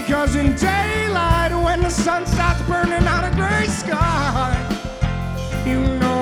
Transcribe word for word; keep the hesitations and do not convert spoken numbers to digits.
Because in daylight, when the sun starts burning out a gray sky, you know